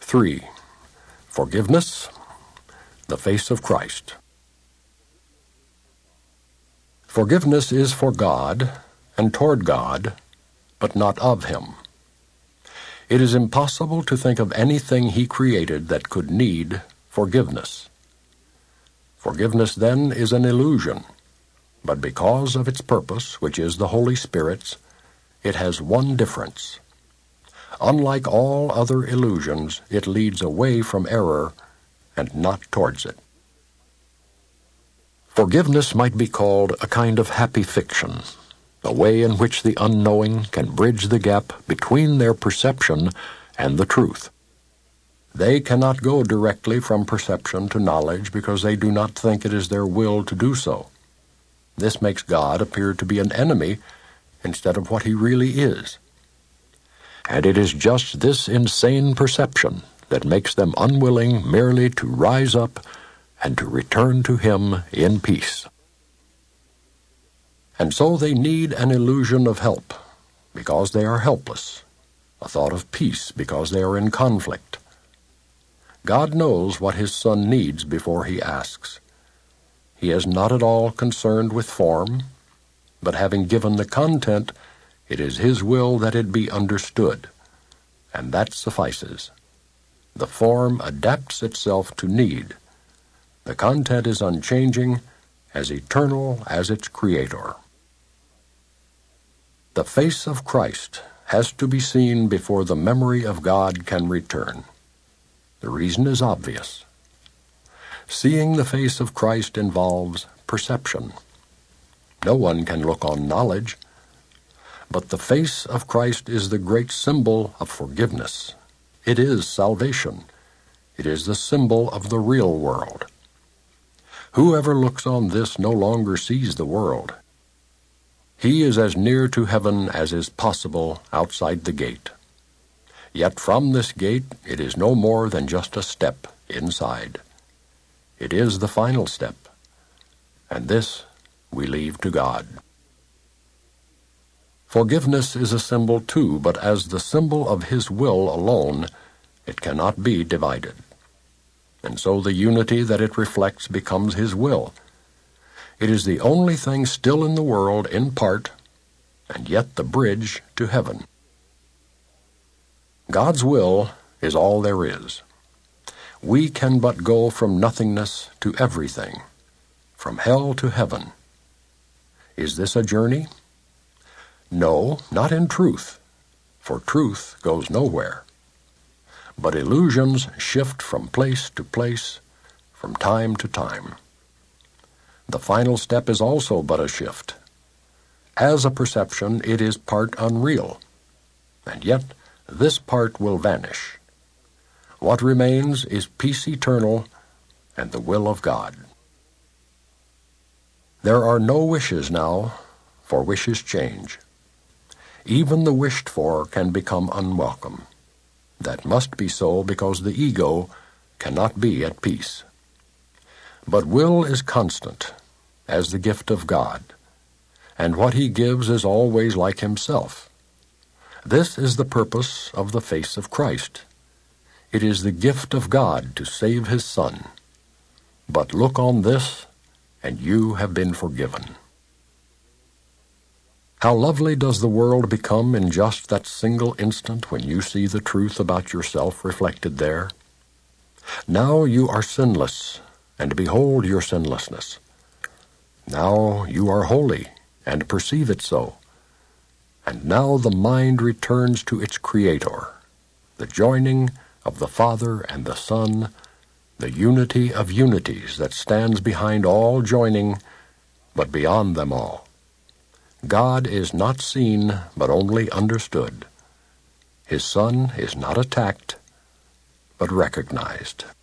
3. Forgiveness, the face of Christ. Forgiveness is for God and toward God, but not of Him. It is impossible to think of anything He created that could need forgiveness. Forgiveness, then, is an illusion, but because of its purpose, which is the Holy Spirit's, it has one difference. Unlike all other illusions, it leads away from error and not towards it. Forgiveness might be called a kind of happy fiction, a way in which the unknowing can bridge the gap between their perception and the truth. They cannot go directly from perception to knowledge because they do not think it is their will to do so. This makes God appear to be an enemy instead of what He really is. And it is just this insane perception that makes them unwilling merely to rise up and to return to Him in peace. And so they need an illusion of help, because they are helpless, a thought of peace because they are in conflict. God knows what His Son needs before He asks. He is not at all concerned with form, but having given the content, it is His will that it be understood, and that suffices. The form adapts itself to need. The content is unchanging, as eternal as its Creator. The face of Christ has to be seen before the memory of God can return. The reason is obvious. Seeing the face of Christ involves perception. No one can look on knowledge, but the face of Christ is the great symbol of forgiveness. It is salvation. It is the symbol of the real world. Whoever looks on this no longer sees the world. He is as near to heaven as is possible outside the gate. Yet from this gate it is no more than just a step inside. It is the final step, and this we leave to God. Forgiveness is a symbol too, but as the symbol of His will alone, it cannot be divided. And so the unity that it reflects becomes His will. It is the only thing still in the world in part, and yet the bridge to heaven. God's will is all there is. We can but go from nothingness to everything, from hell to heaven. Is this a journey? No, not in truth, for truth goes nowhere. But illusions shift from place to place, from time to time. The final step is also but a shift. As a perception, it is part unreal, and yet this part will vanish. What remains is peace eternal and the will of God. There are no wishes now, for wishes change. Even the wished for can become unwelcome. That must be so because the ego cannot be at peace. But will is constant, as the gift of God, and what He gives is always like Himself. This is the purpose of the face of Christ. It is the gift of God to save His Son. But look on this, and you have been forgiven. How lovely does the world become in just that single instant when you see the truth about yourself reflected there? Now you are sinless, and behold your sinlessness. Now you are holy, and perceive it so. And now the mind returns to its Creator, the joining of the Father and the Son, the unity of unities that stands behind all joining, but beyond them all. God is not seen, but only understood. His Son is not attacked, but recognized.